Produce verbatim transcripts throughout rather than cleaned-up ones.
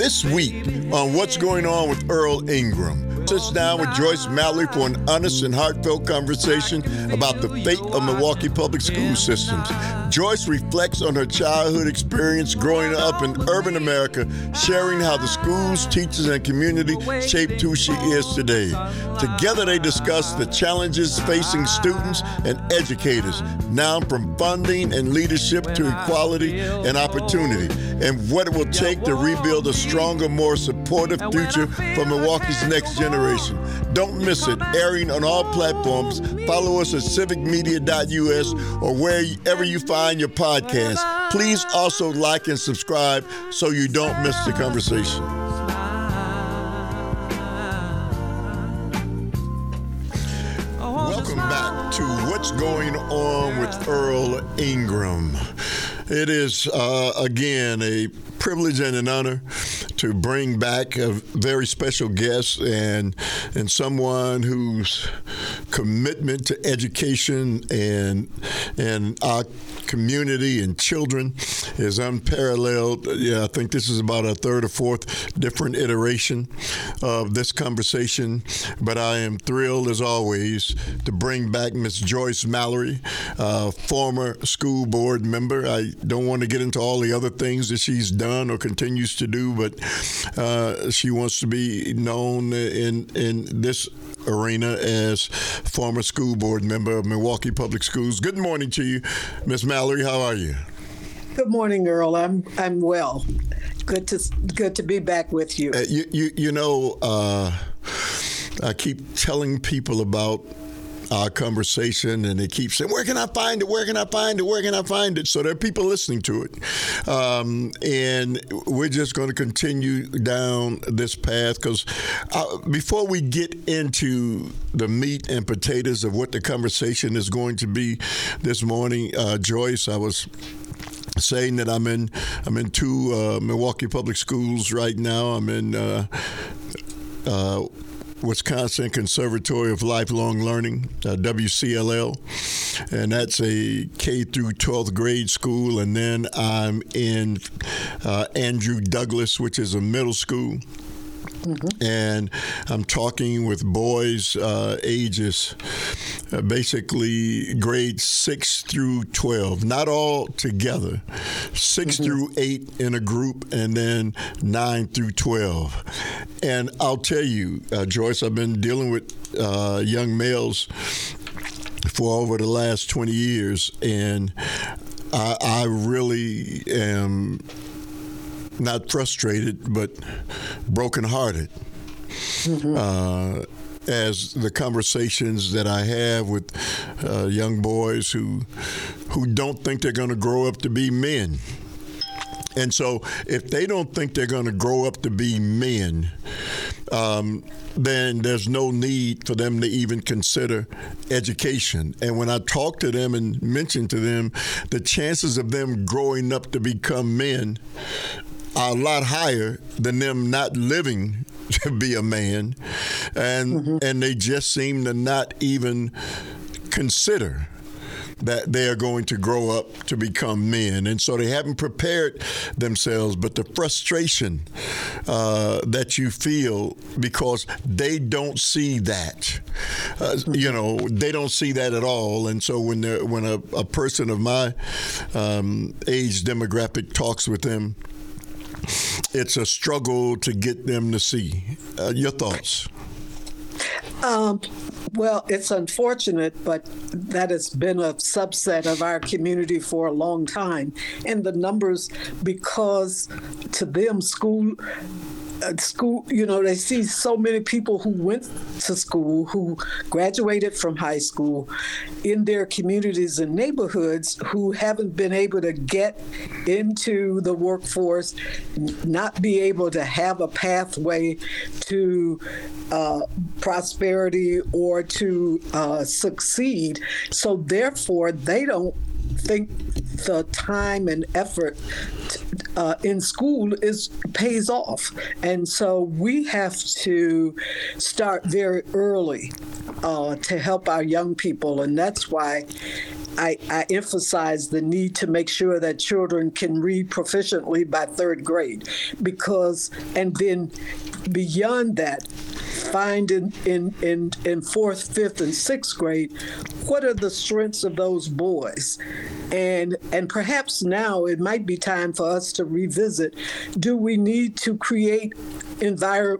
This week on What's Going On with Earl Ingram, sits down with Joyce Mallory for an honest and heartfelt conversation about the fate of Milwaukee public school systems. Joyce reflects on her childhood experience growing up in urban America, sharing how the schools, teachers, and community shaped who she is today. Together they discuss the challenges facing students and educators, now from funding and leadership to equality and opportunity, and what it will take to rebuild a stronger, more supportive future for Milwaukee's next generation. Don't miss it. Airing on all platforms. Follow us at civic media dot U S or wherever you find your podcast. Please also like and subscribe so you don't miss the conversation. Welcome back to What's Going On with Earl Ingram. It is, uh, again, a privilege and an honor to bring back a very special guest and and someone whose commitment to education and and our community and children is unparalleled. Yeah, I think this is about a third or fourth different iteration of this conversation, but I am thrilled as always to bring back Miss Joyce Mallory, uh, former school board member. I don't want to get into all the other things that she's done or continues to do, but uh, she wants to be known in in this arena as former school board member of Milwaukee Public Schools. Good morning to you, Miss Mallory. How are you? Good morning, Earl. I'm I'm well. Good to good to be back with you. Uh, you, you you know, uh, I keep telling people about our conversation, and they keep saying, where can I find it? Where can I find it? Where can I find it? So there are people listening to it. Um, and we're just going to continue down this path because uh, before we get into the meat and potatoes of what the conversation is going to be this morning, uh, Joyce, I was saying that I'm in I'm in two uh, Milwaukee Public Schools right now. I'm in uh, uh, Wisconsin Conservatory of Lifelong Learning, uh, W C L L, and that's a K through twelfth grade school. And then I'm in uh, Andrew Douglas, which is a middle school. Mm-hmm. And I'm talking with boys uh, ages uh, basically grades six through twelve, not all together, six mm-hmm. through eight in a group, and then nine through twelve. And I'll tell you, uh, Joyce, I've been dealing with uh, young males for over the last twenty years, and I, I really am not frustrated, but brokenhearted. Mm-hmm. Uh, as the conversations that I have with uh, young boys who who don't think they're going to grow up to be men. And so if they don't think they're going to grow up to be men, um, then there's no need for them to even consider education. And when I talk to them and mention to them the chances of them growing up to become men are a lot higher than them not living to be a man, and mm-hmm. and they just seem to not even consider that they are going to grow up to become men. And so they haven't prepared themselves. But the frustration uh, that you feel because they don't see that, uh, you know, they don't see that at all. And so when when a, a person of my um, age demographic talks with them, it's a struggle to get them to see. Uh, your thoughts? Um, well, it's unfortunate, but that has been a subset of our community for a long time. And the numbers, because to them, school, uh, school, you know, they see so many people who went to school, who graduated from high school in their communities and neighborhoods who haven't been able to get into the workforce, not be able to have a pathway to uh, prosperity or to uh, succeed. So therefore, they don't think the time and effort uh, in school is pays off. And so we have to start very early uh, to help our young people. And that's why I, I emphasize the need to make sure that children can read proficiently by third grade, because, and then beyond that, find in, in, in, in fourth, fifth, and sixth grade, what are the strengths of those boys? And and perhaps now it might be time for us to revisit, do we need to create envir-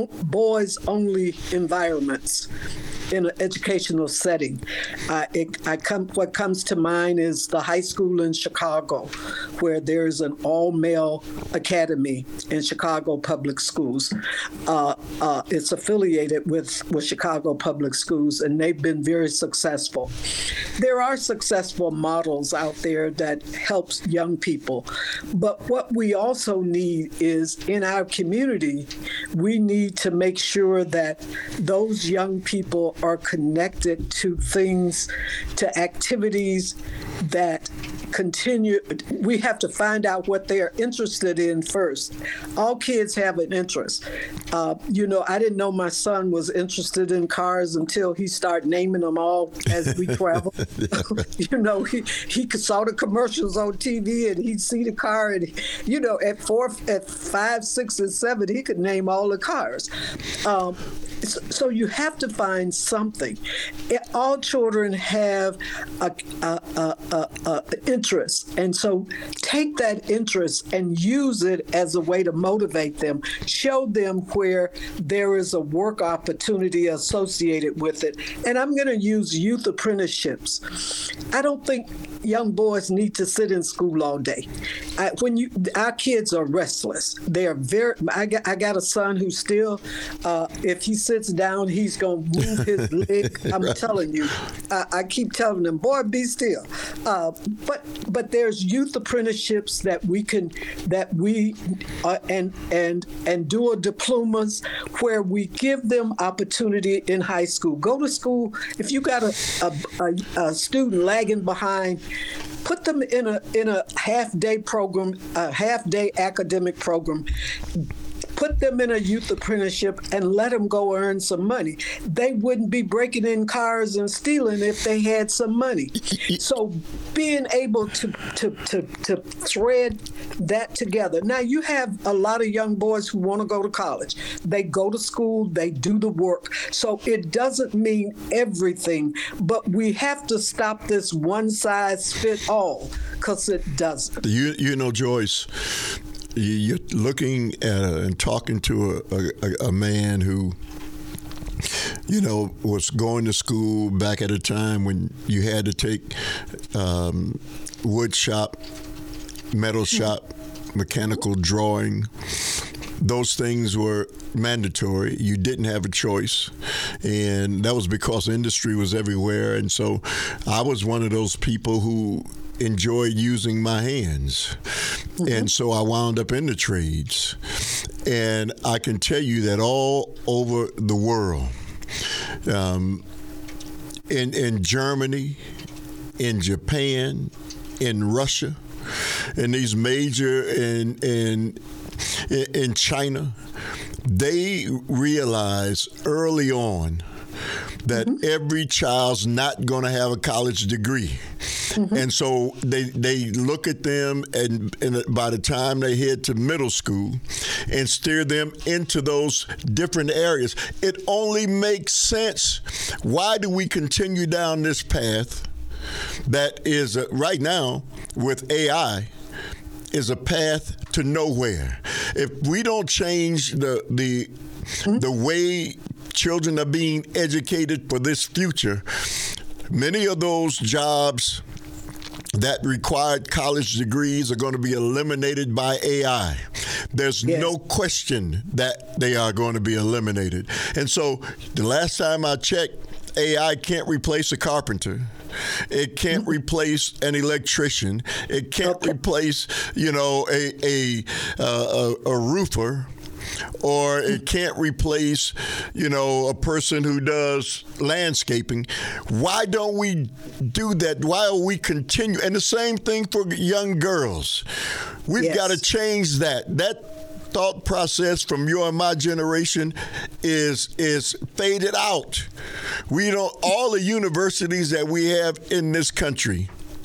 boys-only environments in an educational setting? Uh, it, I come, what comes to mind is the high school in Chicago, where there's an all-male academy in Chicago Public Schools. Uh, uh, it's affiliated with, with Chicago Public Schools, and they've been very successful. There are successful models out there that helps young people, but what we also need is, in our community, we need to make sure that those young people are connected to things, to activities that continue. We have to find out what they are interested in first. All kids have an interest. Uh, you know, I didn't know my son was interested in cars until he started naming them all as we travel. You know, he, he saw the commercials on T V and he'd see the car, and, you know, at four, at five, six, and seven, he could name all the cars. Um, So, so you have to find something. All children have a, a, a, a, a interest, and so take that interest and use it as a way to motivate them. Show them where there is a work opportunity associated with it. And I'm going to use youth apprenticeships. I don't think young boys need to sit in school all day. I, when you, our kids are restless. They are very. I got, I got a son who still, uh, if he sits down, he's gonna move his leg. I'm right. telling you. I, I keep telling them, boy, be still. Uh, but but there's youth apprenticeships that we can that we uh, and and and dual diplomas where we give them opportunity in high school. Go to school. If you got a a, a, a student lagging behind, put them in a in a half day program, a half day academic program. Put them in a youth apprenticeship and let them go earn some money. They wouldn't be breaking in cars and stealing if they had some money. So being able to to to, to thread that together. Now, you have a lot of young boys who want to go to college. They go to school, they do the work. So it doesn't mean everything, but we have to stop this one size fit all, because it doesn't. You, you know, Joyce, you're looking at a, and talking to a, a, a man who, you know, was going to school back at a time when you had to take um, wood shop, metal shop, mechanical drawing. Those things were mandatory. You didn't have a choice. And that was because industry was everywhere. And so I was one of those people who enjoyed using my hands. Mm-hmm. And so I wound up in the trades. And I can tell you that all over the world, um, in, in Germany, in Japan, in Russia, in these major, in, in, in China, they realize early on that mm-hmm. every child's not going to have a college degree. Mm-hmm. And so they they look at them, and, and by the time they head to middle school, and steer them into those different areas. It only makes sense. Why do we continue down this path that is, uh, right now, with A I, is a path to nowhere? If we don't change the the mm-hmm. the way children are being educated for this future, many of those jobs that required college degrees are going to be eliminated by A I. There's yes. no question that they are going to be eliminated. And so the last time I checked, A I can't replace a carpenter. It can't mm-hmm. replace an electrician. It can't okay. replace, you know, a a, uh, a a roofer. Or it can't replace, you know, a person who does landscaping. Why don't we do that? Why don't we continue? And the same thing for young girls. We've yes. got to change that. That thought process from your and my generation is is faded out. We don't, all the universities that we have in this country,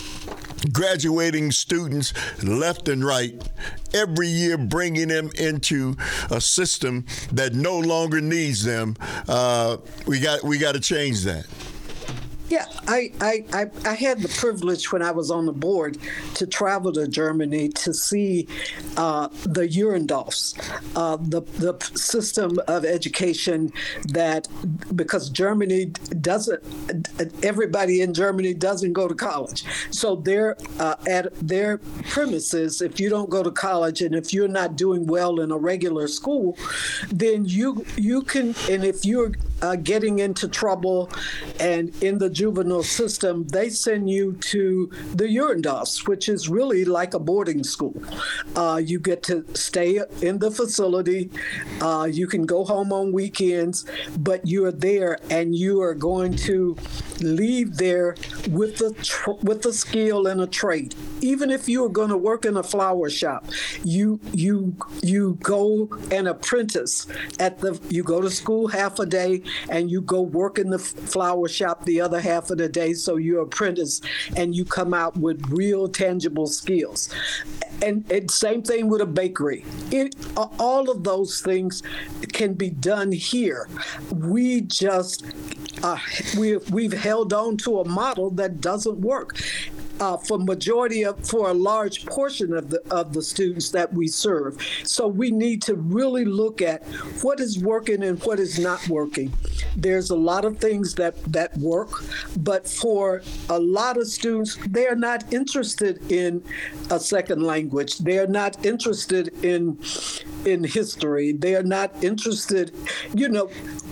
graduating students left and right, every year bringing them into a system that no longer needs them. Uh, we got we got to change that. Yeah, I, I, I, I had the privilege when I was on the board to travel to Germany to see uh, the Ehrendorfs, uh, the, the system of education that, because Germany doesn't, everybody in Germany doesn't go to college. So they're uh, at their premises, if you don't go to college and if you're not doing well in a regular school, then you, you can, and if you're uh, getting into trouble and in the juvenile system, they send you to the Ehrendorfs, which is really like a boarding school. Uh, you get to stay in the facility. Uh, you can go home on weekends, but you're there and you are going to leave there with a tr- with a skill and a trade. Even if you are going to work in a flower shop, you you you go and apprentice at the. You go to school half a day and you go work in the flower shop the other half of the day. So you apprentice and you come out with real tangible skills. And, and same thing with a bakery. It, all of those things can be done here. We just uh, we we've held on to a model that doesn't work. Uh, for majority of, for a large portion of the of the students that we serve. So we need to really look at what is working and what is not working. There's a lot of things that, that work, but for a lot of students, they're not interested in a second language. They're not interested in in history. They're not interested, you know,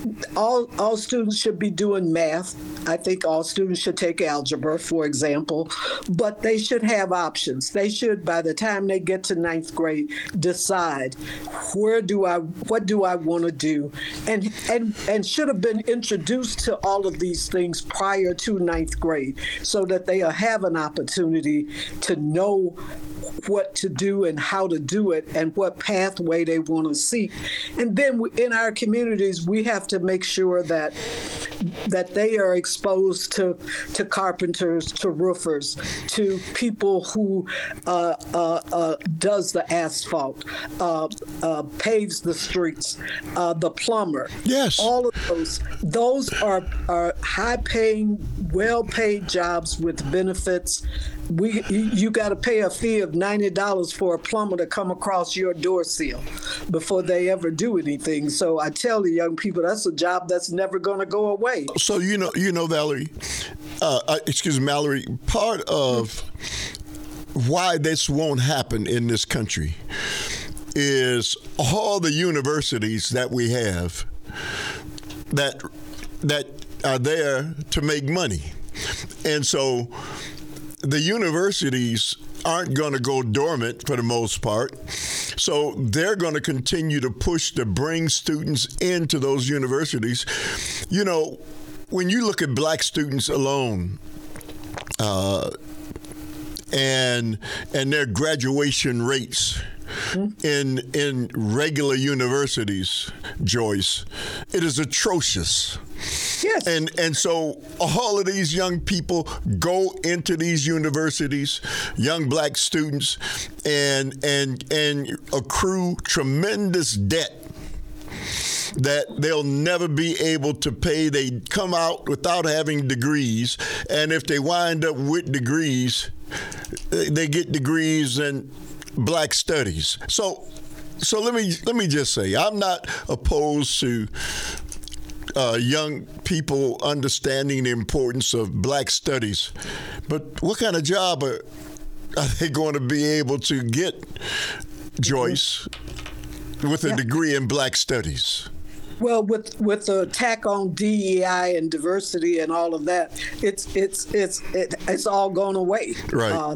all all students should be doing math. I think all students should take algebra, for example, but they should have options. They should, by the time they get to ninth grade, decide where do I, what do I want to do, and and and should have been introduced to all of these things prior to ninth grade, so that they have an opportunity to know what to do and how to do it and what pathway they want to seek. And then in our communities, we have to make sure that that they are exposed to to carpenters, to roofers, to people who uh, uh, uh, does the asphalt, uh, uh, paves the streets, uh, the plumber. Yes. All of those. Those are, are high-paying, well-paid jobs with benefits. We you, you got to pay a fee of ninety dollars for a plumber to come across your door sill before they ever do anything. So I tell the young people that's a job that's never going to go away. So you know, you know, Valerie, uh, uh, excuse me, Mallory. Part of why this won't happen in this country is all the universities that we have that that are there to make money, and so the universities aren't going to go dormant for the most part. So they're going to continue to push to bring students into those universities. You know, when you look at black students alone, uh, and and their graduation rates in in regular universities, Joyce, it is atrocious. Yes. And and so all of these young people go into these universities, young black students, and and and accrue tremendous debt that they'll never be able to pay. They come out without having degrees, and if they wind up with degrees, they get degrees in black studies. So so let me let me just say, I'm not opposed to Uh, young people understanding the importance of black studies, but what kind of job are, are they going to be able to get, Joyce, with a yeah. degree in black studies? Well, with with the attack on D E I and diversity and all of that, it's it's it's it, it's all gone away. Right. Uh, the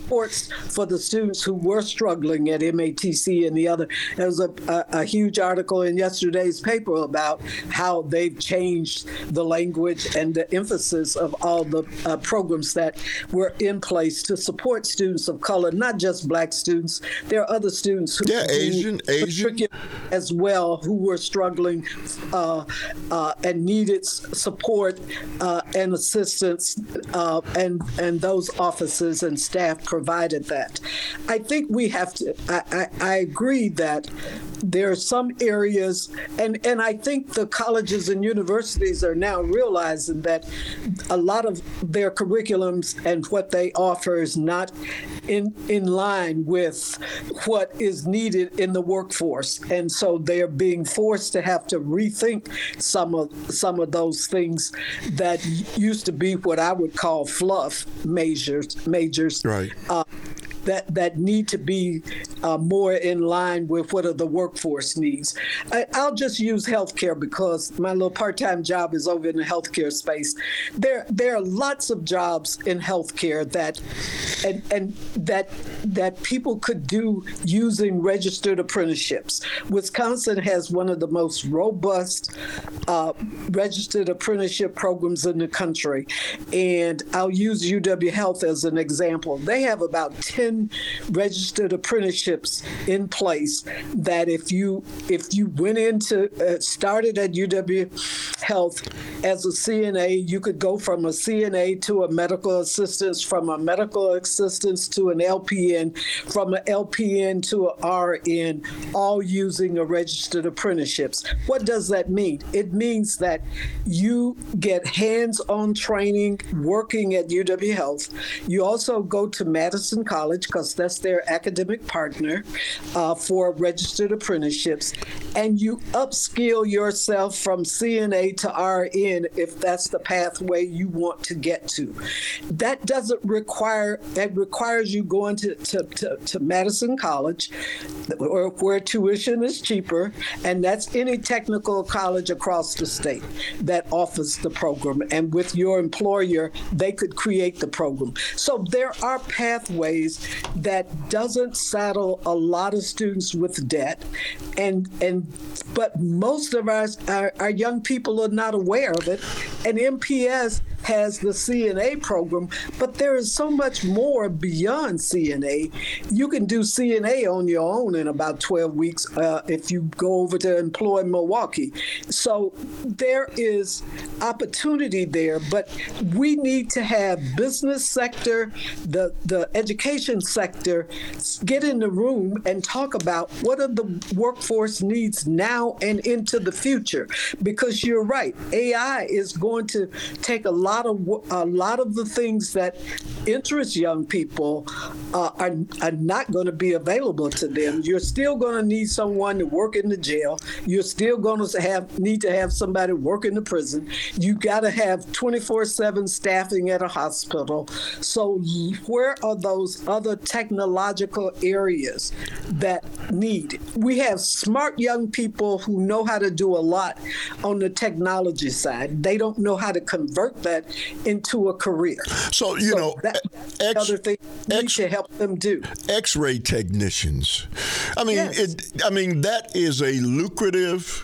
supports for the students who were struggling at M A T C and the other. There was a, a, a huge article in yesterday's paper about how they've changed the language and the emphasis of all the uh, programs that were in place to support students of color, not just Black students. There are other students who yeah, Asian, Asian as well who were struggling uh, uh, and needed support uh, and assistance, uh, and and those offices and staff provided that. I think we have to. I, I, I agree that there are some areas, and and I think the colleges and universities are now realizing that a lot of their curriculums and what they offer is not in in line with what is needed in the workforce, and so they're being forced to have to rethink some of some of those things that used to be what I would call fluff majors majors. Right. Uh, that that need to be uh, more in line with what are the workforce needs. I, I'll just use healthcare because my little part-time job is over in the healthcare space. There there are lots of jobs in healthcare that and and that that people could do using registered apprenticeships. Wisconsin has one of the most robust uh, registered apprenticeship programs in the country, and I'll use U W Health as an example. They have about ten registered apprenticeships in place that if you if you went into uh, started at U W Health as a C N A, you could go from a C N A to a medical assistant, from a medical assistant to an L P N, from an L P N to an R N, all using a registered apprenticeships. What does that mean? It means that you get hands-on training working at U W Health. You also go to Madison College, because that's their academic partner uh, for registered apprenticeships, and you upskill yourself from C N A to R N if that's the pathway you want to get to. That doesn't require, it requires you going to, to, to, to Madison College, where, where tuition is cheaper, and that's any technical college across the state that offers the program. And with your employer, they could create the program. So there are pathways that doesn't saddle a lot of students with debt, and and but most of our, our, our young people are not aware of it. And M P S has the C N A program, but there is so much more beyond C N A. You can do C N A on your own in about twelve weeks uh, if you go over to Employ Milwaukee. So there is opportunity there, but we need to have business sector, the, the education sector, get in the room and talk about what are the workforce needs now and into the future. Because you're right, A I is going to take a lot of a lot of the things that interest young people uh, are, are not going to be available to them. You're still going to need someone to work in the jail. You're still going to have need to have somebody work in the prison. You got to have twenty-four seven staffing at a hospital. So where are those other technological areas that need? We have smart young people who know how to do a lot on the technology side. They don't know how to convert that into a career. So, you so know, that's X, other thing we need X, to help them do. X-ray technicians. I mean, Yes. it, I mean that is a lucrative,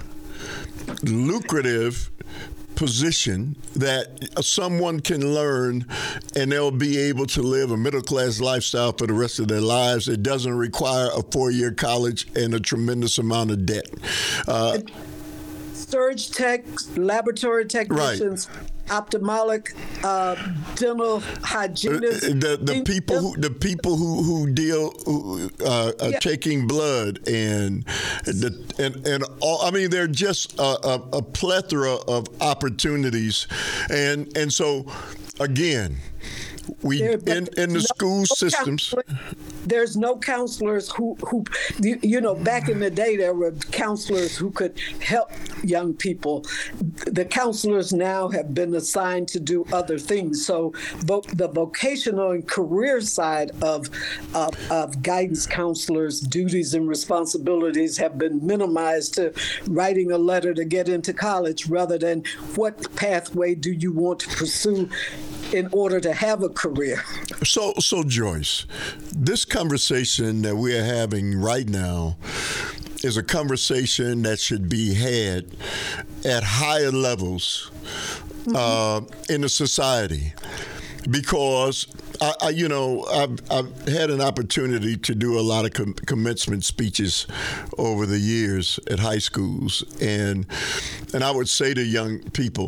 lucrative position that someone can learn, and they'll be able to live a middle-class lifestyle for the rest of their lives. It doesn't require a four-year college and a tremendous amount of debt. Uh, Surge tech, laboratory technicians, right. Ophthalmic, uh, dental hygienists. The, the people who the people who who deal who, uh, uh, yeah. taking blood and the and and all. I mean, they're just a, a, a plethora of opportunities, and and so again. We there, in, in the no, school no systems. There's no counselors who, who, you know, back in the day there were counselors who could help young people. The counselors now have been assigned to do other things. So the vocational and career side of, of, of guidance counselors' duties and responsibilities have been minimized to writing a letter to get into college rather than what pathway do you want to pursue in order to have a career. So, so Joyce, this conversation that we are having right now is a conversation that should be had at higher levels mm-hmm. uh, in a society, because I, I, you know, I've, I've had an opportunity to do a lot of com- commencement speeches over the years at high schools, and and I would say to young people,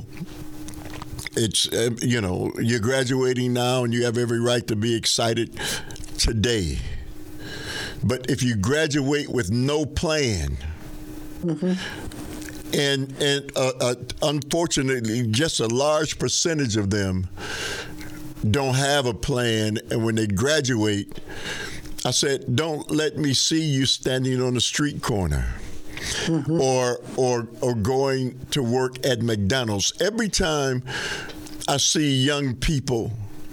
it's, uh, you know, you're graduating now and you have every right to be excited today. But if you graduate with no plan, mm-hmm. and and uh, uh, unfortunately, just a large percentage of them don't have a plan, and when they graduate, I said, don't let me see you standing on the street corner. Mm-hmm. Or, or or going to work at McDonald's. Every time I see young people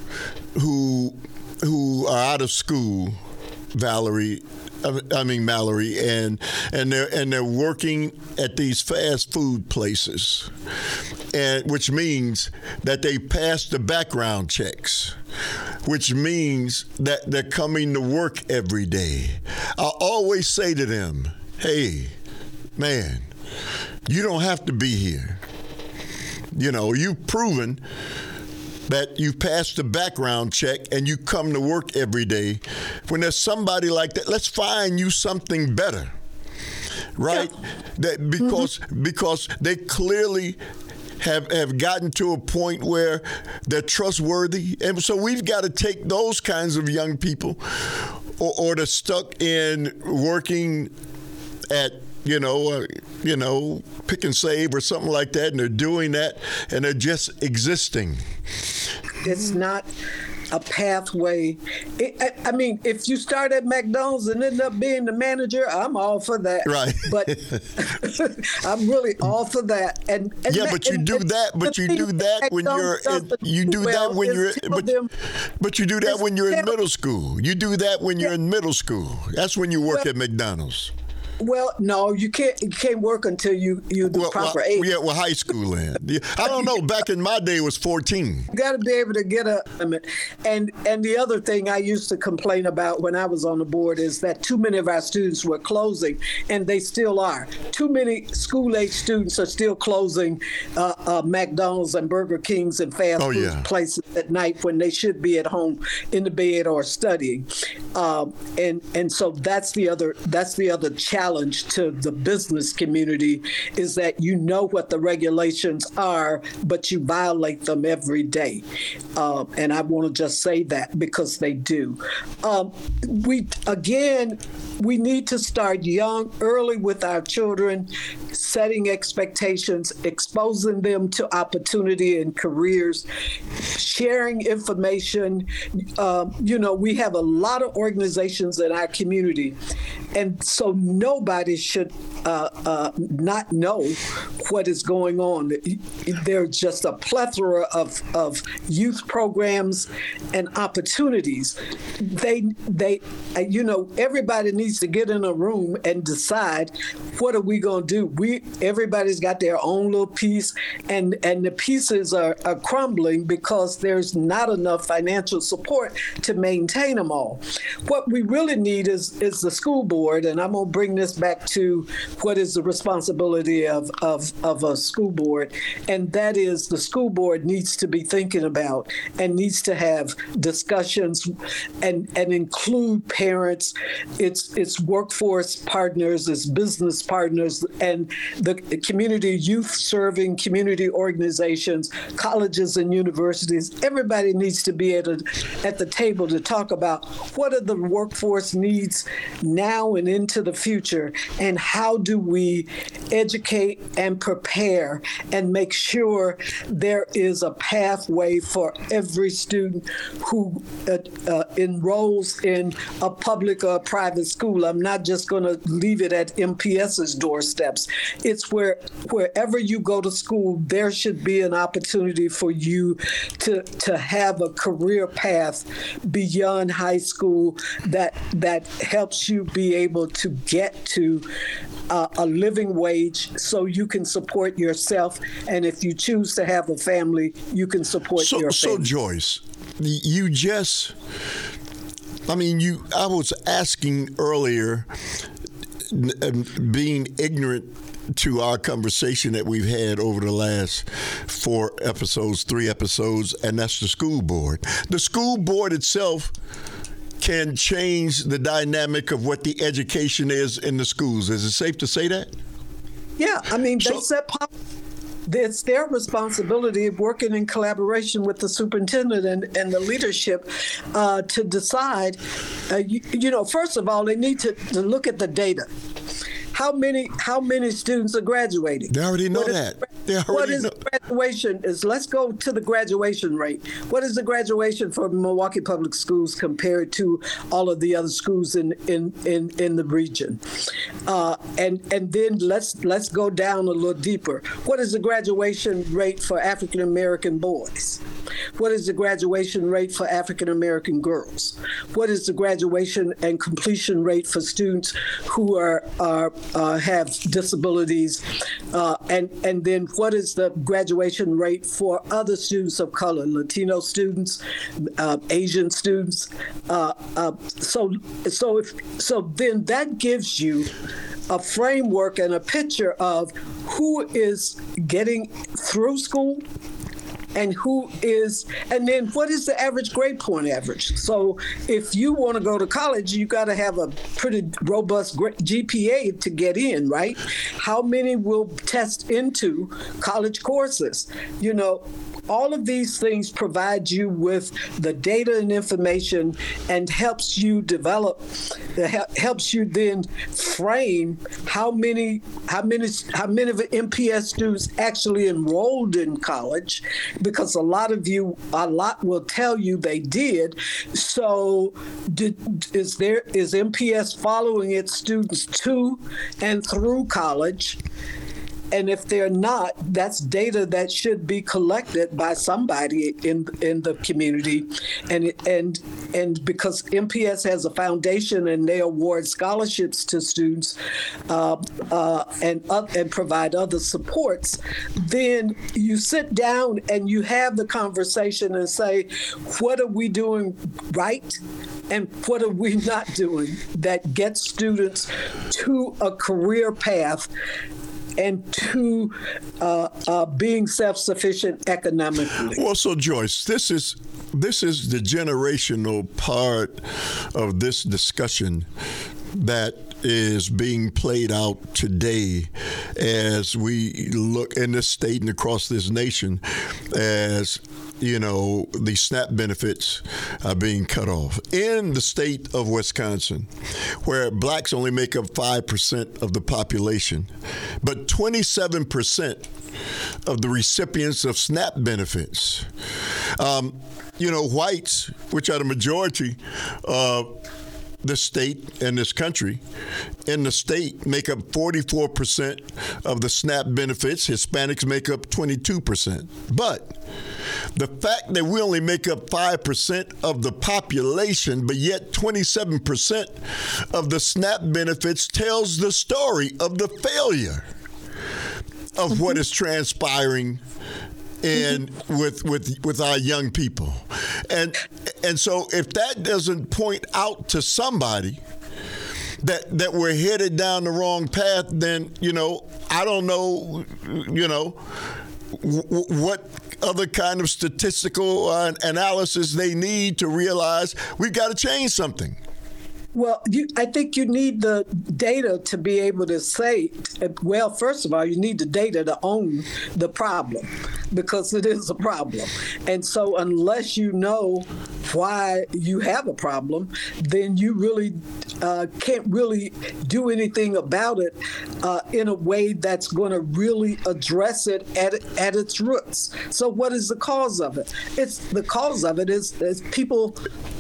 who who are out of school, Valerie, I mean Mallory, and and they're and they're working at these fast food places, and which means that they passed the background checks, which means that they're coming to work every day. I always say to them, hey, man, you don't have to be here. You know, you've proven that you passed the background check and you come to work every day. When there's somebody like that, let's find you something better, right? Yeah. That because mm-hmm. because they clearly have have gotten to a point where they're trustworthy, and so we've got to take those kinds of young people, or, or they're stuck in working at, you know, uh, you know, Pick and Save or something like that, and they're doing that, and they're just existing. It's not a pathway. It, I, I mean, if you start at McDonald's and end up being the manager, I'm all for that. Right. But I'm really all for that. And, and yeah, but you and, do and that. But you do that when you're. In, you do well, that when you're. But, them, but you do that when you're in middle school. You do that when you're in middle school. That's when you work well, at McDonald's. Well, no, you can't. You can't work until you you the well, proper well, age. Yeah, well, high school in. I don't know. Back in my day, it was fourteen. You got to be able to get a limit. And and the other thing I used to complain about when I was on the board is that too many of our students were closing, and they still are. Too many school-age students are still closing uh, uh, McDonald's and Burger Kings and fast oh, food yeah. places at night when they should be at home in the bed or studying. Um, and and so that's the other that's the other challenge to the business community, is that you know what the regulations are, but you violate them every day. Uh, and I want to just say that because they do. Um, we again, we need to start young, early with our children, setting expectations, exposing them to opportunity and careers, sharing information. Uh, you know, we have a lot of organizations in our community, and so nobody should uh, uh, not know what is going on. There's just a plethora of, of youth programs and opportunities. They, they, you know, everybody needs to get in a room and decide, what are we going to do? We, everybody's got their own little piece, and, and the pieces are, are crumbling because there's not enough financial support to maintain them all. What we really need is, is the school board, and I'm going to bring this back to what is the responsibility of, of, of a school board, and that is the school board needs to be thinking about and needs to have discussions and, and include parents, its its workforce partners, its business partners, and the community youth serving community organizations, colleges and universities. Everybody needs to be at, a, at the table to talk about what are the workforce needs now and into the future, and how do we educate and prepare and make sure there is a pathway for every student who uh, uh, enrolls in a public or a private school. I'm not just going to leave it at M P S's doorsteps. It's where wherever you go to school, there should be an opportunity for you to to have a career path beyond high school that that helps you be able to get to uh, a living wage so you can support yourself. And if if you choose to have a family, you can support so, your so family. So, Joyce, you just, I mean, you. I was asking earlier, being ignorant to our conversation that we've had over the last four episodes, three episodes, and that's the school board. The school board itself can change the dynamic of what the education is in the schools. Is it safe to say that? Yeah, I mean, they So- set policy. It's their responsibility of working in collaboration with the superintendent and, and the leadership uh, to decide, uh, you, you know, first of all, they need to, to look at the data. How many how many students are graduating? They already know What is- that. They already what is know. graduation is? Let's go to the graduation rate. What is the graduation for Milwaukee Public Schools compared to all of the other schools in in in, in the region? Uh, and and then let's let's go down a little deeper. What is the graduation rate for African American boys? What is the graduation rate for African American girls? What is the graduation and completion rate for students who are are uh, have disabilities? Uh, and and then what is the graduation rate for other students of color, Latino students, uh, Asian students? Uh, uh, so so if so, then that gives you a framework and a picture of who is getting through school and who is, and then what is the average grade point average? So if you want to go to college, you got to have a pretty robust G P A to get in, right? How many will test into college courses? You know, all of these things provide you with the data and information and helps you develop, helps you then frame how many, how many, how many of the M P S students actually enrolled in college, because a lot of you, a lot will tell you they did. So did, is there, is M P S following its students to and through college? And if they're not, that's data that should be collected by somebody in in the community, and and and because M P S has a foundation and they award scholarships to students, uh, uh, and uh, and provide other supports, then you sit down and you have the conversation and say, what are we doing right, and what are we not doing that gets students to a career path and to uh, uh, being self-sufficient economically. Well, so Joyce, this is this is the generational part of this discussion that is being played out today as we look in this state and across this nation, as you know, the SNAP benefits are being cut off. In the state of Wisconsin, where blacks only make up five percent of the population, but twenty-seven percent of the recipients of SNAP benefits, um, you know, whites, which are the majority of this state and this country, in the state make up forty-four percent of the SNAP benefits. Hispanics make up twenty-two percent. But the fact that we only make up five percent of the population, but yet twenty-seven percent of the SNAP benefits tells the story of the failure of what is transpiring and with with with our young people. And and so if that doesn't point out to somebody that that we're headed down the wrong path, then, you know, I don't know, you know, w- what other kind of statistical uh, analysis they need to realize we've got to change something. Well, you, I think you need the data to be able to say, well, first of all, you need the data to own the problem, because it is a problem. And so unless you know why you have a problem, then you really uh, can't really do anything about it uh, in a way that's going to really address it at, at its roots. So what is the cause of it? It's the cause of it is, is people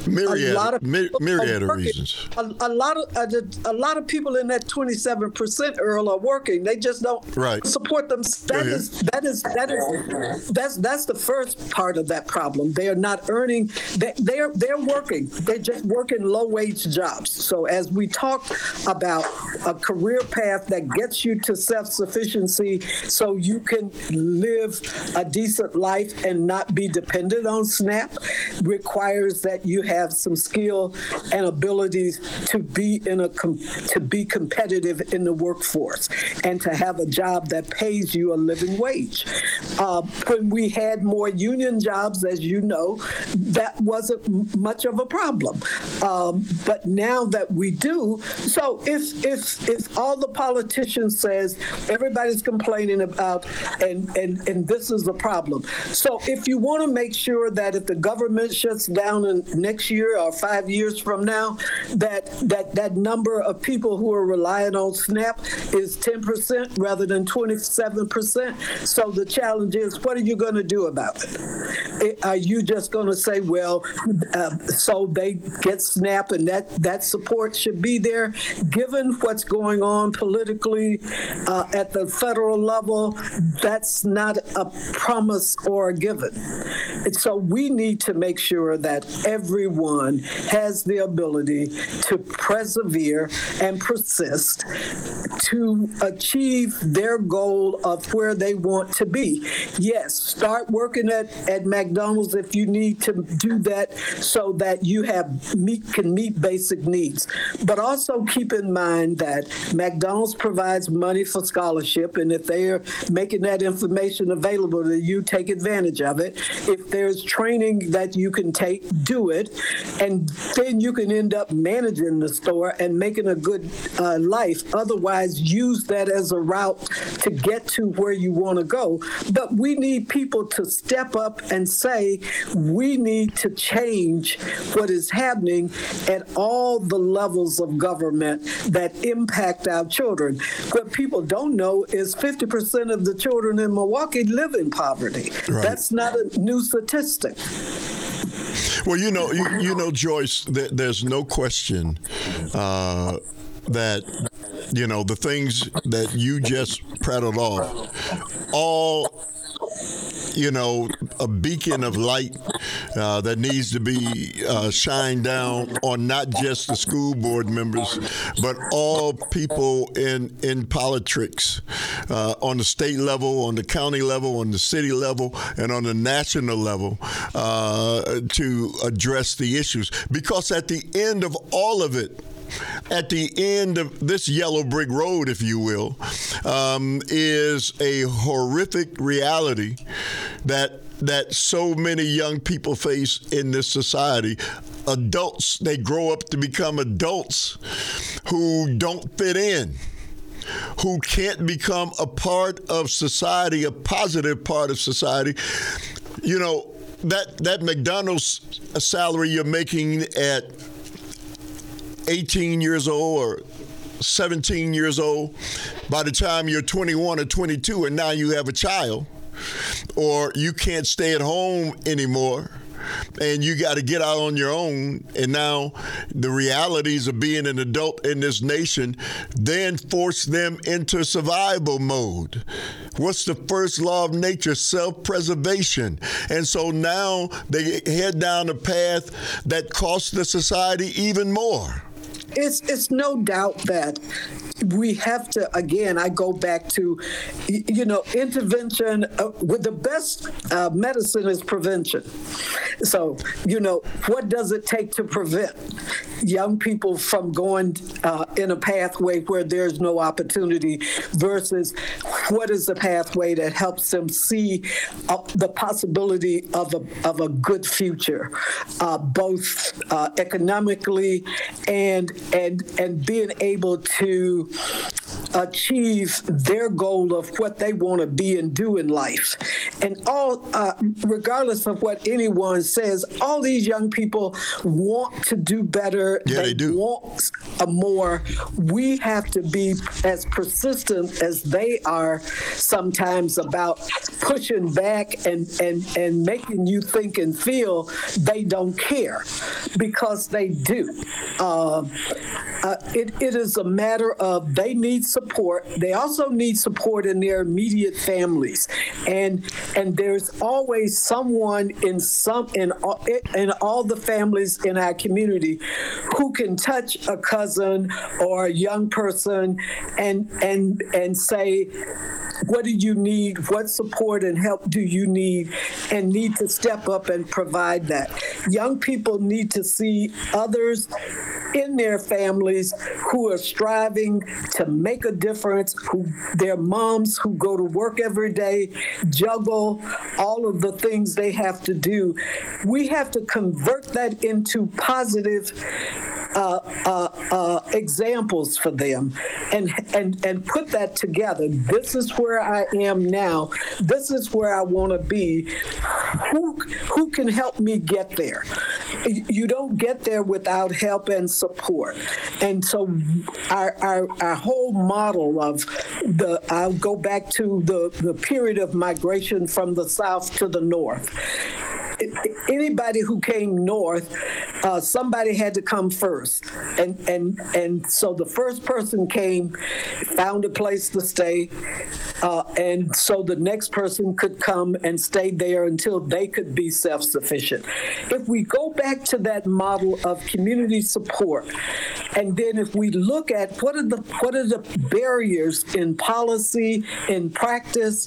Myriad, a lot of my, myriad of working. reasons. A, a lot of a, a lot of people in that twenty-seven percent, Earl, are working. They just don't right. support them. That is that is that is that's that's the first part of that problem. They are not earning. They, they're they're working. They're just working low wage jobs. So as we talk about a career path that gets you to self-sufficiency, so you can live a decent life and not be dependent on SNAP, requires that you have some skill and abilities to be in a com- to be competitive in the workforce and to have a job that pays you a living wage. Uh, when we had more union jobs, as you know, that wasn't m- much of a problem. Um, but now that we do, so if if if all the politicians says everybody's complaining about and and and this is the problem. So if you want to make sure that if the government shuts down in next year or five years from now, that that that number of people who are relying on SNAP is ten percent rather than twenty-seven percent. So the challenge is, what are you going to do about it? Are you just going to say, well, uh, so they get SNAP and that, that support should be there? Given what's going on politically uh, at the federal level, that's not a promise or a given. And so we need to make sure that everyone has the ability to persevere and persist to achieve their goal of where they want to be. Yes, start working at, at McDonald's if you need to do that so that you have meet, can meet basic needs. But also keep in mind that McDonald's provides money for scholarship, and if they are making that information available to you, take advantage of it. If there's training that you can take, do it, and then you can end up managing the store and making a good uh, life. Otherwise, use that as a route to get to where you want to go. But we need people to step up and say, we need to change what is happening at all the levels of government that impact our children. What people don't know is fifty percent of the children in Milwaukee live in poverty. Right. That's not a new statistic. Well, you know, you, you know, Joyce, th- there's no question uh, that, you know, the things that you just prattled off, all, you know, a beacon of light uh, that needs to be uh, shined down on not just the school board members, but all people in, in politics, uh, on the state level, on the county level, on the city level, and on the national level uh, to address the issues. Because at the end of all of it, at the end of this yellow brick road, if you will, um, is a horrific reality that that so many young people face in this society. Adults, they grow up to become adults who don't fit in, who can't become a part of society, a positive part of society. You know, that, that McDonald's salary you're making at eighteen years old or seventeen years old, by the time you're twenty-one or twenty-two and now you have a child, or you can't stay at home anymore and you got to get out on your own, and now the realities of being an adult in this nation then force them into survival mode. What's the first law of nature? Self-preservation. And so now they head down a path that costs the society even more. It's it's no doubt that we have to, again, I go back to, you know, intervention. Uh, with the best uh, medicine is prevention. So, you know, what does it take to prevent young people from going uh, in a pathway where there's no opportunity versus what is the pathway that helps them see uh, the possibility of a, of a good future, uh, both uh, economically and and and being able to achieve their goal of what they want to be and do in life. And all, uh, regardless of what anyone says, all these young people want to do better. Yeah, they, they do. Want a more. We have to be as persistent as they are are sometimes about pushing back and, and, and making you think and feel they don't care, because they do. Uh, uh, it, it is a matter of they need support. They also need support in their immediate families. And and there's always someone in some in all, in all the families in our community who can touch a cousin or a young person and and and say, what do you need? What support and help do you need? And need to step up and provide that. Young people need to see others in their families who are striving to make a difference, who their moms who go to work every day, juggle all of the things they have to do. We have to convert that into positive Uh, uh, uh, examples for them, and and and put that together. This is where I am now. This is where I want to be. Who who can help me get there? You don't get there without help and support. And so our our, our whole model of the I'll go back to the the period of migration from the south to the north. Anybody who came north, uh, somebody had to come first, and and and so the first person came, found a place to stay, uh, and so the next person could come and stay there until they could be self-sufficient. If we go back to that model of community support, and then if we look at what are the what are the barriers in policy, in practice,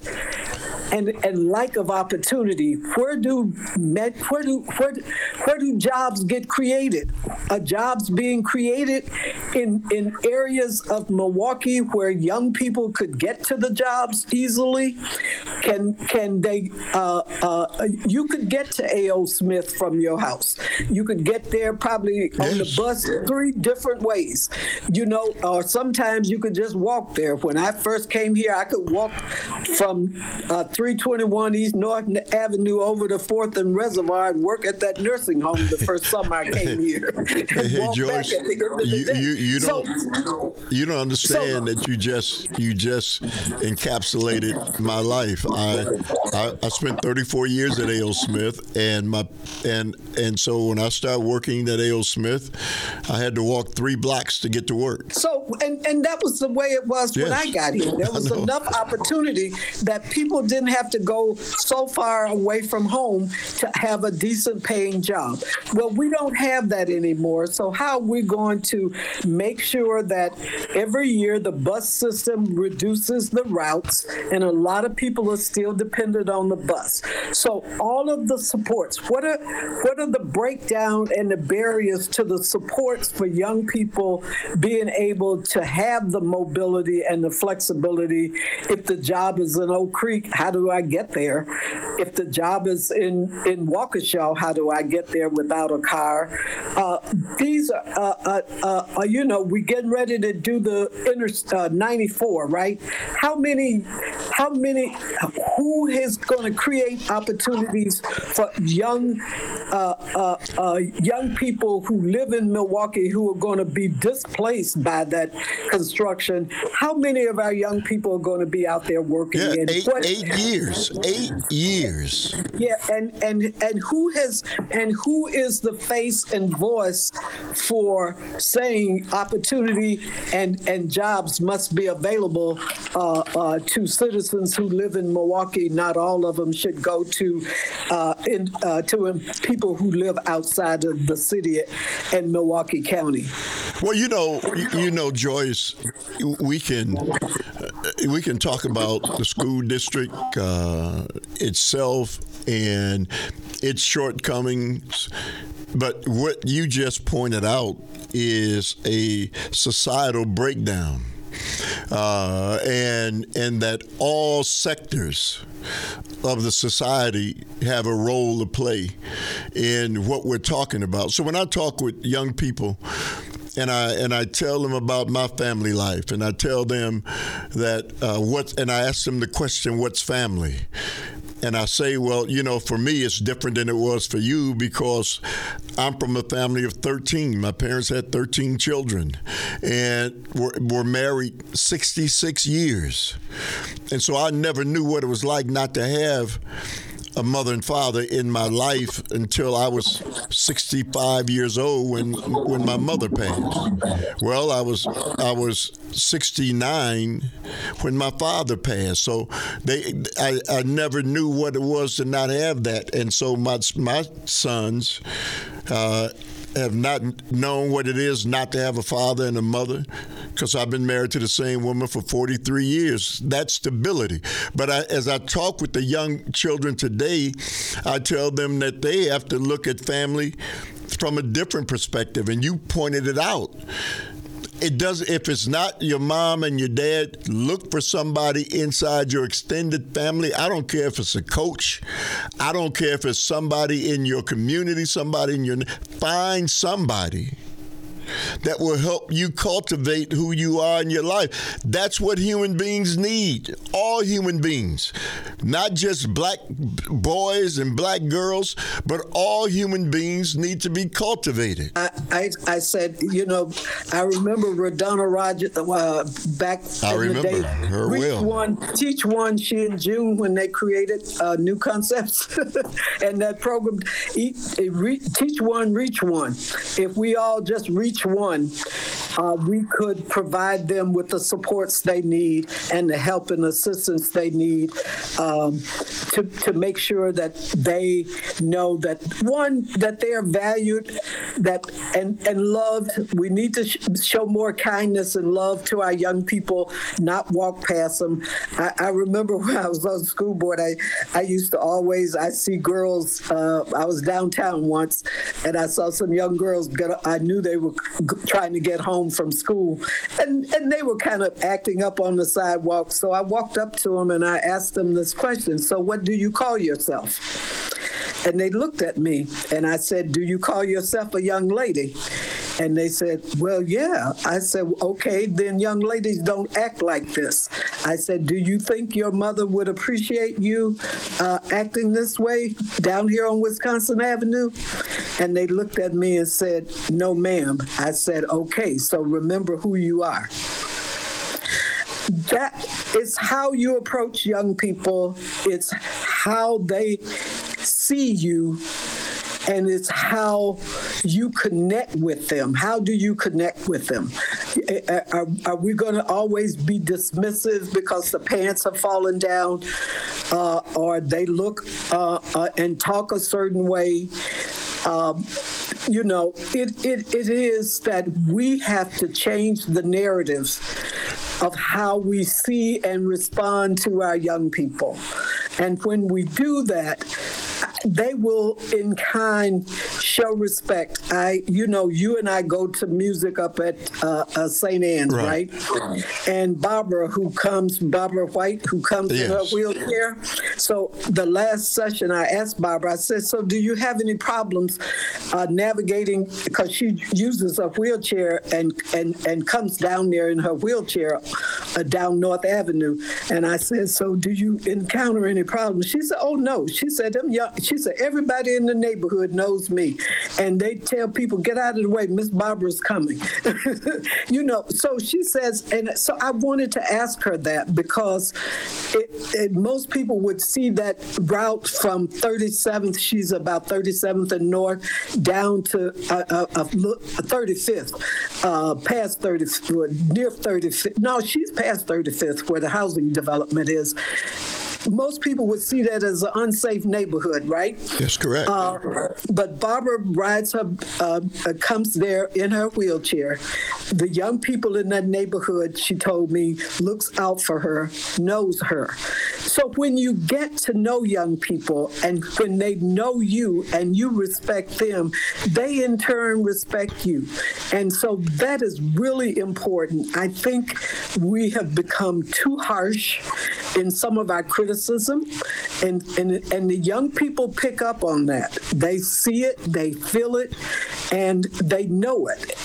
and and lack of opportunity, where do Met, where do where, where do jobs get created? Are jobs being created in in areas of Milwaukee where young people could get to the jobs easily? Can can they? Uh, uh, you could get to A O Smith from your house. You could get there probably yes. on the bus three different ways. You know, or sometimes you could just walk there. When I first came here, I could walk from uh, three twenty-one East Norton Avenue over to Fourth and Reservoir and work at that nursing home the first summer I came here. Hey, Joyce, you, you, you don't so, you don't understand so, that you just you just encapsulated my life. I, I I spent thirty-four years at A O Smith, and my and and so when I started working at A O Smith, I had to walk three blocks to get to work. So and and that was the way it was yes. when I got here. There was enough opportunity that people didn't have to go so far away from home to have a decent paying job. Well, we don't have that anymore. So how are we going to make sure that every year the bus system reduces the routes, and a lot of people are still dependent on the bus? So all of the supports, what are what are the breakdown and the barriers to the supports for young people being able to have the mobility and the flexibility? If the job is in Oak Creek, how do I get there? If the job is in in Waukesha, how do I get there without a car? Uh, these are, uh, uh, uh, you know, we getting ready to do the inter uh, ninety-four, right? How many, how many, who is going to create opportunities for young, uh, uh, uh, young people who live in Milwaukee who are going to be displaced by that construction? How many of our young people are going to be out there working? Yeah, in eight, what, eight years, eight years. Yeah, and and and who has and who is the face and voice for saying opportunity and and jobs must be available uh, uh, to citizens who live in Milwaukee? Not all of them should go to uh, in, uh, to people who live outside of the city and Milwaukee County. Well, you know, you, you know, Joyce, we can uh, we can talk about the school district uh, itself and its shortcomings, but what you just pointed out is a societal breakdown, uh, and and that all sectors of the society have a role to play in what we're talking about. So when I talk with young people, and I and I tell them about my family life, and I tell them that uh, what, and I ask them the question, "What's family?" And I say, well, you know, for me, it's different than it was for you because I'm from a family of thirteen. My parents had thirteen children and were, were married sixty-six years. And so I never knew what it was like not to have a mother and father in my life until I was sixty-five years old when when my mother passed. Well, I was I was sixty-nine when my father passed. So they I, I never knew what it was to not have that. And so my my sons uh, have not known what it is not to have a father and a mother, because I've been married to the same woman for forty-three years. That's stability. But I, as I talk with the young children today, I tell them that they have to look at family from a different perspective, and you pointed it out. It does. If it's not your mom and your dad, look for somebody inside your extended family. I don't care if it's a coach. I don't care if it's somebody in your community, somebody in your... Find somebody that will help you cultivate who you are in your life. That's what human beings need. All human beings. Not just black boys and black girls, but all human beings need to be cultivated. I, I, I said, you know, I remember Radonna Rogers uh, back I in remember the day. her Reach well. One, Teach One, she and June, when they created uh, New Concepts. And that program, eat, it re, Teach One, Reach One. If we all just reach one, uh, we could provide them with the supports they need and the help and assistance they need um, to, to make sure that they know that, one, that they are valued that and, and loved. We need to sh- show more kindness and love to our young people, not walk past them. I, I remember when I was on the school board, I, I used to always, I see girls, uh, I was downtown once, and I saw some young girls, get, I knew they were trying to get home from school, and, and they were kind of acting up on the sidewalk. So I walked up to them and I asked them this question: so what do you call yourself? And they looked at me and I said, do you call yourself a young lady? And they said, well, yeah. I said, okay, then young ladies don't act like this. I said, do you think your mother would appreciate you uh, acting this way down here on Wisconsin Avenue? And they looked at me and said, no, ma'am. I said, okay, so remember who you are. That is how you approach young people. It's how they see you, and it's how you connect with them. How do you connect with them? Are, are we going to always be dismissive because the pants have fallen down, uh, or they look uh, uh, and talk a certain way? Um, you know, it, it it is that we have to change the narratives of how we see and respond to our young people. And when we do that, they will in kind show respect. I, you know, you and I go to music up at uh, uh, Saint Anne's, right. right? And Barbara, who comes, Barbara White, who comes yes. in her wheelchair. So the last session, I asked Barbara, I said, so do you have any problems uh, navigating, because she uses a wheelchair and, and, and comes down there in her wheelchair uh, down North Avenue. And I said, so do you encounter any problems? She said, oh, no. She said, them young, she said, everybody in the neighborhood knows me. And they tell people, get out of the way, Miss Barbara's coming. You know, so she says, and so I wanted to ask her that because it, it, most people would see that route from thirty-seventh, she's about thirty-seventh and North, down to uh, uh, uh, thirty-fifth, uh, past thirtieth, near thirty-fifth. No, she's past thirty-fifth where the housing development is. Most people would see that as an unsafe neighborhood, right? That's correct. Uh, but Barbara rides her, uh, comes there in her wheelchair. The young people in that neighborhood, she told me, looks out for her, knows her. So when you get to know young people and when they know you and you respect them, they in turn respect you. And so that is really important. I think we have become too harsh in some of our criticism, and, and, and the young people pick up on that. They see it, they feel it, and they know it.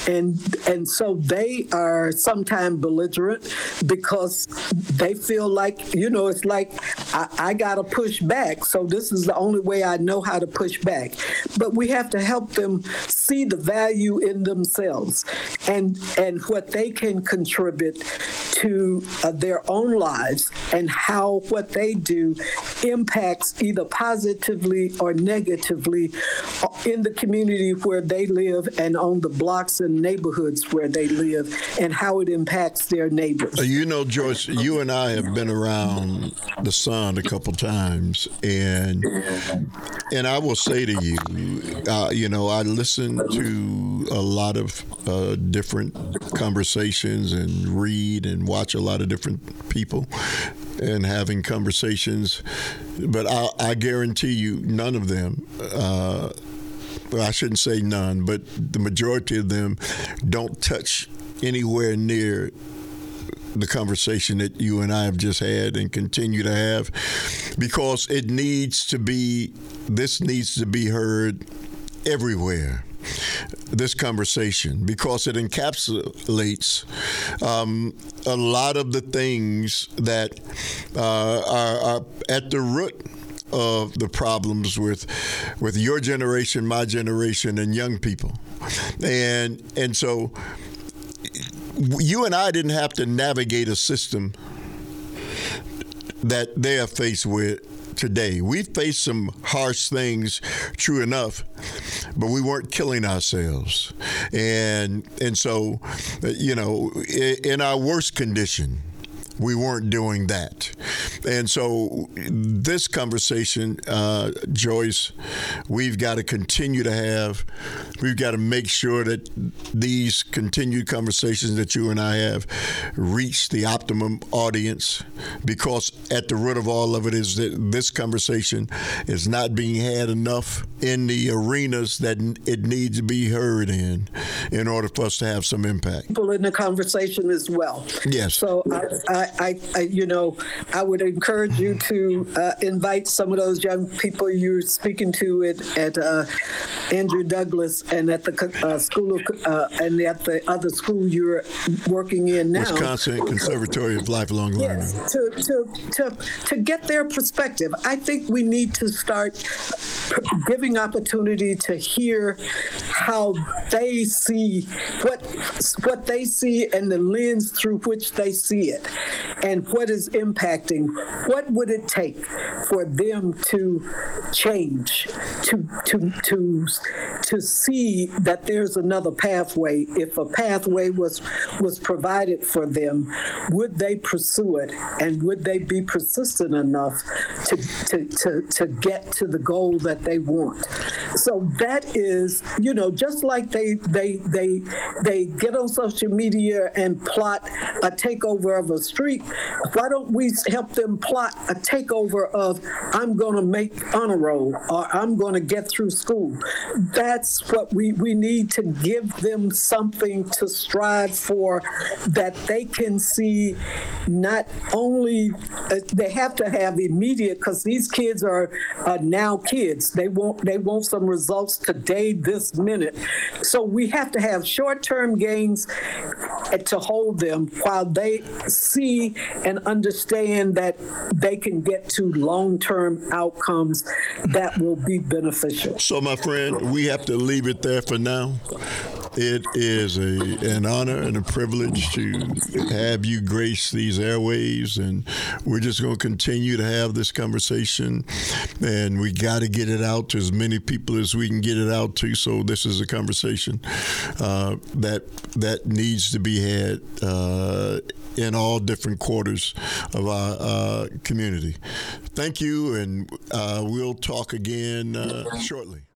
and and so they are sometimes belligerent because they feel like, you know, it's like I, I got to push back. So this is the only way I know how to push back. But we have to help them see the value in themselves and and what they can contribute to uh, their own lives, and how what they do impacts either positively or negatively in the community where they live and on the blocks and neighborhoods where they live, and how it impacts their neighbors. You know, Joyce, you and I have been around the sun a couple times, and and I will say to you, uh, you know, I listen to a lot of uh, different conversations and read and watch a lot of different people and having conversations, but I, I guarantee you none of them, uh, well, I shouldn't say none, but the majority of them don't touch anywhere near the conversation that you and I have just had and continue to have, because it needs to be, this needs to be heard everywhere, this conversation, because it encapsulates um, a lot of the things that uh, are, are at the root of the problems with with your generation, my generation, and young people. And and so you and I didn't have to navigate a system that they are faced with today. We faced some harsh things, true enough, but we weren't killing ourselves. And and so, you know, in our worst condition, we weren't doing that. And so this conversation, uh, Joyce, we've got to continue to have. We've got to make sure that these continued conversations that you and I have reach the optimum audience, because at the root of all of it is that this conversation is not being had enough in the arenas that it needs to be heard in, in order for us to have some impact. People in the conversation as well. Yes. So I, I, I you know, I would encourage you to uh, invite some of those young people you're speaking to at, at uh, Andrew Douglas and at the uh, school of, uh, and at the other school you're working in now, Wisconsin Conservatory of Lifelong Learning. Yes, to, to to to get their perspective. I think we need to start giving opportunity to hear how they see what what they see and the lens through which they see it, and what is impacting. What would it take for them to change, to to to to see that there's another pathway? If a pathway was was provided for them, would they pursue it, and would they be persistent enough to to to, to get to the goal that they want? So that is, you know, just like they they they they get on social media and plot a takeover of a street, why don't we help them plot a takeover of, I'm going to make honor roll, or I'm going to get through school? That's what we, we need to give them something to strive for, that they can see. Not only uh, they have to have immediate, because these kids are uh, now kids. They want they want some results today, this minute. So we have to have short-term gains to hold them while they see and understand that they can get to long-term outcomes that will be beneficial. So, my friend, we have to leave it there for now. It is a, an honor and a privilege to have you grace these airwaves, and we're just going to continue to have this conversation, and we got to get it out to as many people as we can get it out to. So this is a conversation uh, that that needs to be had uh, in all different quarters of our uh, community. Thank you, and uh, we'll talk again uh, shortly.